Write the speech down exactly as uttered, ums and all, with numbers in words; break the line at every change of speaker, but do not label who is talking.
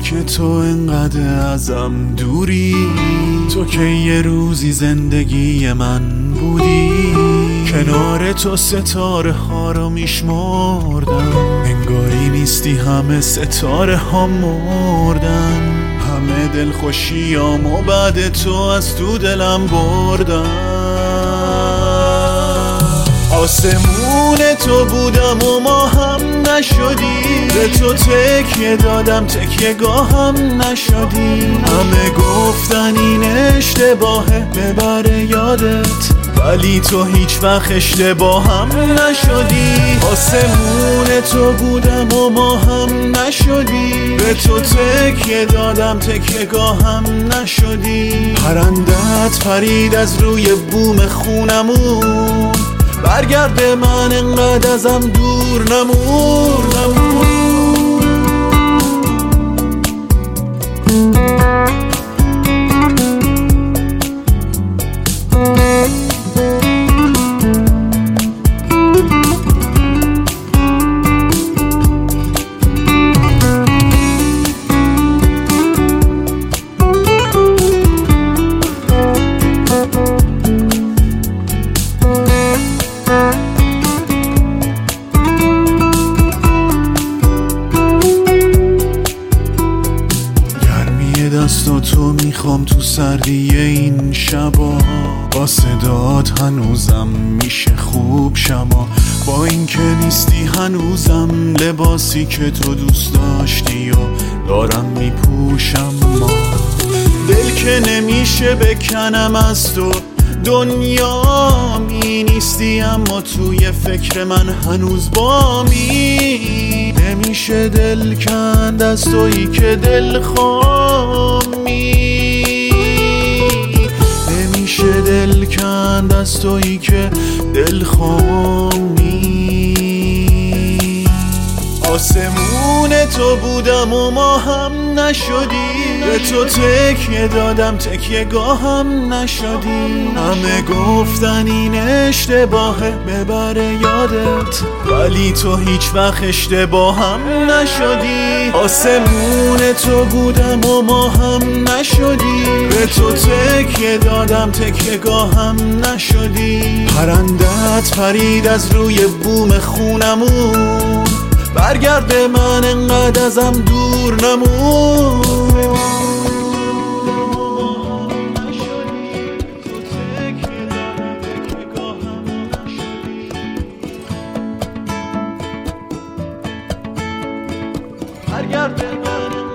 که تو انقدر ازم دوری، تو که یه روزی زندگی من بودی. کنار تو ستاره ها رو میشمردم، انگاری نیستی همه ستاره ها مردن. همه دلخوشیامو بعد تو از تو دلم بردم. آسمون تو بودم و ما هم نشدی، به تو تکیه دادم تکیه گاهم نشدی. همه گفتن این اشتباهه ببره یادت، ولی تو هیچ وقت اشتباهم نشدی. آسمون تو بودم و ما هم نشدی، به تو تکیه دادم تکیه گاهم نشدی. پرندت پرید از روی بوم خونمون، برگرد من انقدر ازم دور نمون, نمون. دست و تو میخوام تو سردی این شبا، با صدات هنوزم میشه خوب شما. با این که نیستی هنوزم لباسی که تو دوست داشتی و دارم میپوشم. ما دل که نمیشه بکنم از تو، دنیا می نیستی اما توی فکر من هنوز بامی. نمیشه دل کند از تویی که دل خوامی، نمیشه دل کند از تویی که دل خوامی. آسمون تو بودم و ما هم نشدی، به تو تکیه دادم تکیه گاهم نشدی. همه گفتن این اشتباهه ببره یادت، ولی تو هیچ وقت اشتباهم نشدی. آسمون تو بودم و ما هم نشدی، به تو تکیه دادم تکیه گاهم نشدی. پرندت پرید از روی بوم خونمون، برگرد من انقدر ازم دور نمون. برگرد من